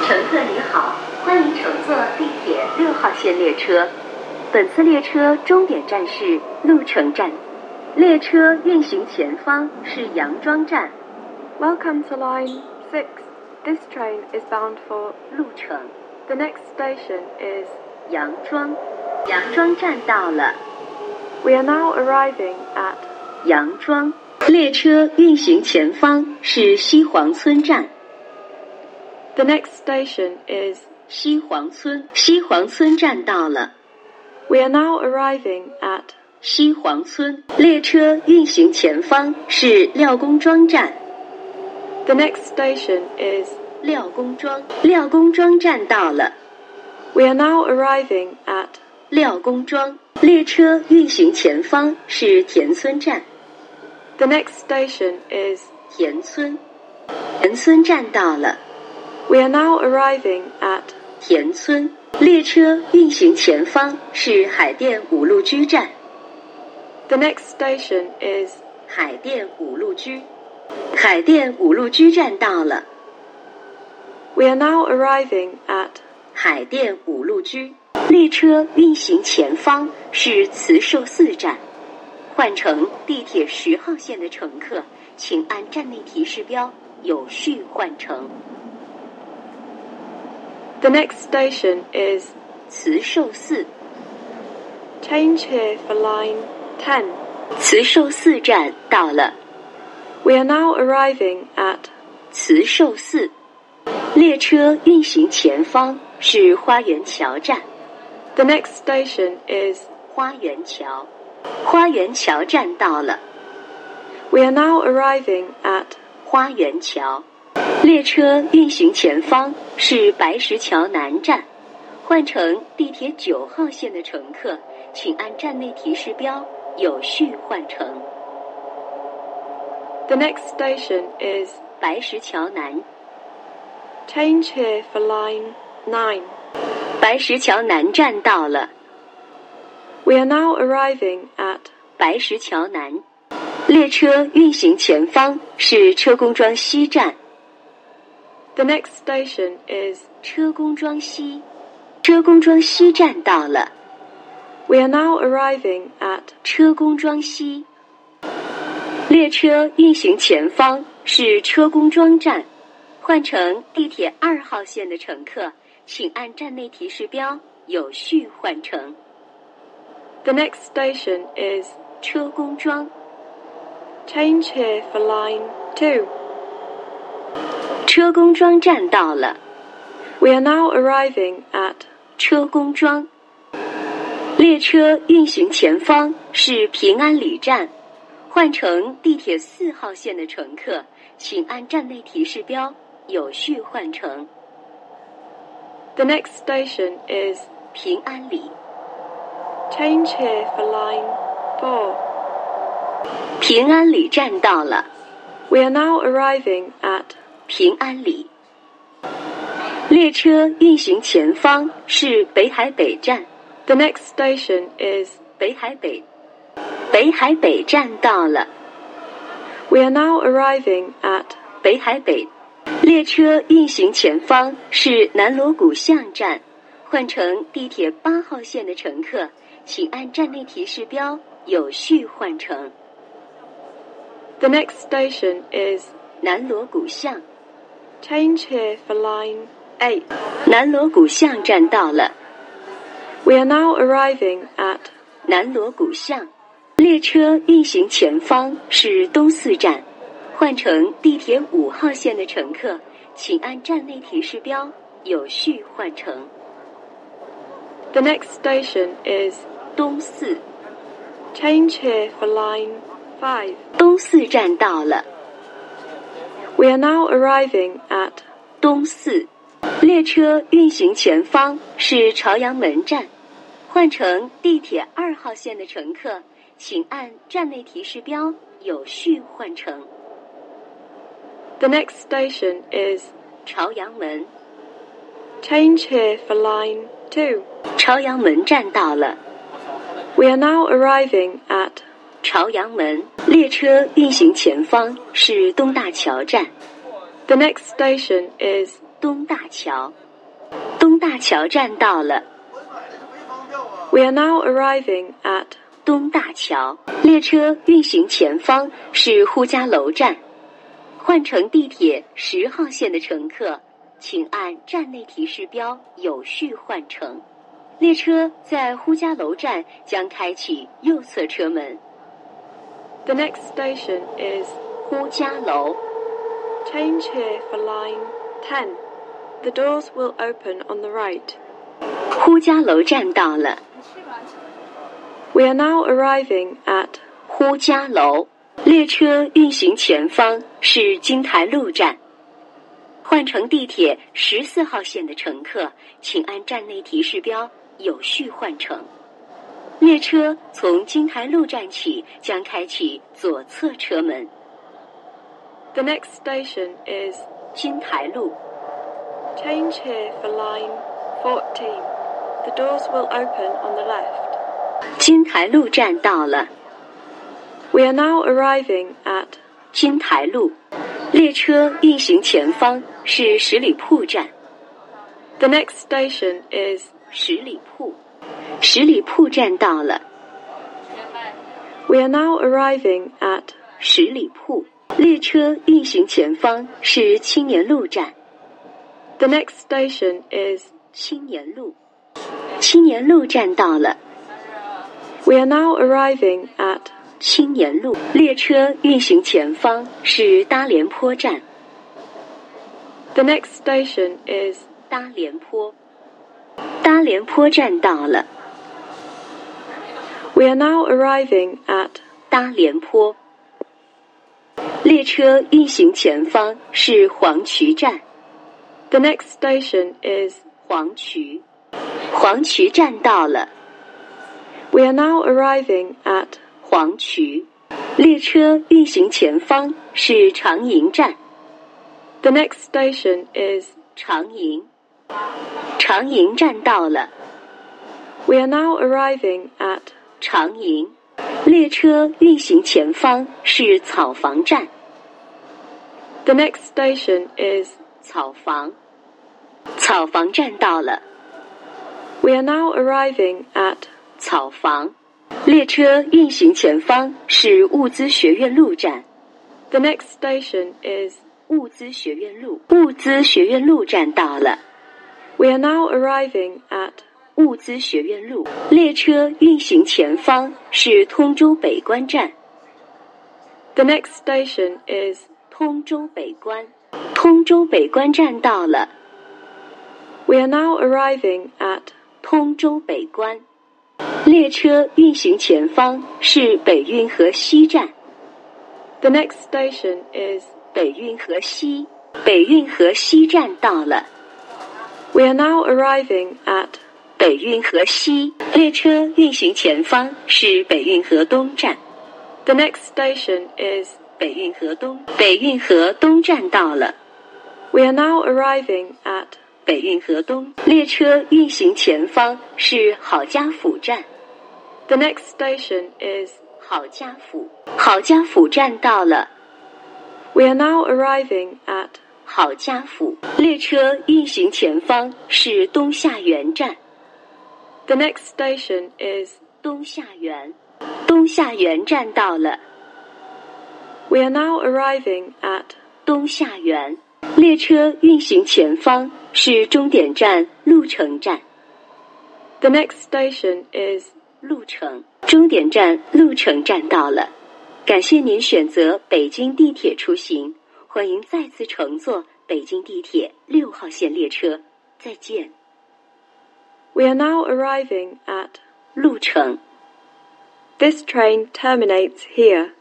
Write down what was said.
乘客你好，欢迎乘坐地铁6号线列车。本次列车终点站是鹿城站，列车运行前方是杨庄站。 Welcome to line 6. This train is bound for 鹿城。 The next station is 杨庄。杨庄站到了。 We are now arriving at 杨庄。列车运行前方是西黄村站。 The next station is 西黄村。西黄村站到了。 We are now arriving at 西黄村。列车运行前方是廖公庄站。 The next station is 廖公庄。廖公庄站到了。 We are now arriving at 廖公庄。列车运行前方是田村站。 The next station is 田村。田村站到了。 We are now arriving at 田村。列车运行前方是海淀五路居站。 The next station is 海淀五路居。海淀五路居站到了。 We are now arriving at 海淀五路居。列车运行前方是慈寿寺站。换乘地铁10号线的乘客，请按站内提示标有序换乘。 The next station is 慈寿寺。 Change here for line 10. 慈寿寺站到了。 We are now arriving at 慈寿寺。列车运行前方是花园桥站。 The next station is 花园桥。花园桥站到了。 We are now arriving at 花园桥。列车运行前方是白石桥南站。换乘地铁9号线的乘客，请按站内提示标有序换乘。 The next station is 白石桥南。 Change here for line 9. 白石桥南站到了。 We are now arriving at 白石桥南。列车运行前方是车公庄西站。 The next station is 车公庄西。车公庄西站到了。 We are now arriving at 车公庄西。列车运行前方是车公庄站。换乘地铁2号线的乘客，请按站内提示标有序换乘。 The next station is 车公庄。 Change here for line 2. 车公庄站到了。 We are now arriving at 车公庄。列车运行前方是平安里站。换乘地铁4号线的乘客，请按站内提示标有序换乘。 The next station is 平安里。 Change here for line 4. 平安里站到了。 We are now arriving at 平安里。列车运行前方是北海北站。 The next station is 北海北。北海北站到了。 We are now arriving at 北海北。列车运行前方是南锣鼓巷站。换乘地铁8号线的乘客，请按站内提示标有序换乘。 The next station is 南锣鼓巷。 Change here for line 8. 南锣鼓巷站到了。 We are now arriving at 南锣鼓巷。列车运行前方是东四站。换乘地铁5号线的乘客，请按站内提示标有序换乘。 The next station is 东四。 Change here for line 5. 东四站到了。 We are now arriving at 东四。列车运行前方是朝阳门站。换乘地铁2号线的乘客，请按站内提示标有序换乘。 The next station is 朝阳门。 Change here for line 2. 朝阳门站到了。 We are now arriving at 朝阳门。列车运行前方是东大桥站。 The next station is 东大桥。东大桥站到了。 We are now arriving at 东大桥。列车运行前方是呼家楼站。换乘地铁10号线的乘客，请按站内提示标有序换乘。列车在呼家楼站将开启右侧车门。 The next station is 呼家楼。 Change here for line 10. The doors will open on the right. 呼家楼站到了。 We are now arriving at 呼家楼。列车运行前方是金台路站。换乘地铁14号线的乘客，请按站内提示标有序换乘。列车从金台路站起将开启左侧车门。 The next station is 金台路。 Change here for line 14. The doors will open on the left. 金台路站到了。 We are now arriving at 金台路。列车运行前方是十里铺站。 The next station is 十里铺。十里铺站到了。 We are now arriving at 十里铺。列车运行前方是青年路站。 The next station is 青年路。青年路站到了。 We are now arriving at 青年路。列车运行前方是搭连坡站。 The next station is 搭连坡。搭连坡站到了。 We are now arriving at 搭连坡。列车运行前方是黄渠站。 The next station is 黄渠。黄渠站到了。 We are now arriving at 黄渠。列车运行前方是长营站。 The next station is 长营。长营站到了。 We are now arriving at 长营。列车运行前方是草房站。 The next station is 草房。草房站到了。 We are now arriving at 草房。列车运行前方是物资学院路站。 The next station is 物资学院路。物资学院路站到了。 We are now arriving at 物资学院路。列车运行前方是通州北关站。 The next station is 通州北关。通州北关站到了。 We are now arriving at 通州北关。列车运行前方是北运河西站。 The next station is 北运河西。北运河西站到了。 We are now arriving at 北运河西。列车运行前方是北运河东站。 The next station is 北运河东。北运河东站到了。 We are now arriving at 北运河东。列车运行前方是郝家府站。 The next station is 郝家府。郝家府站到了。 We are now arriving at 郝家府。列车运行前方是东夏园站。 The next station is 东夏园。东夏园站到了。 We are now arriving at 东夏园。列车运行前方是终点站鹿城站。 The next station is 鹿城。终点站鹿城站到了。感谢您选择北京地铁出行，欢迎再次乘坐北京地铁6号线列车。再见。 We are now arriving at 鹿城。 This train terminates here.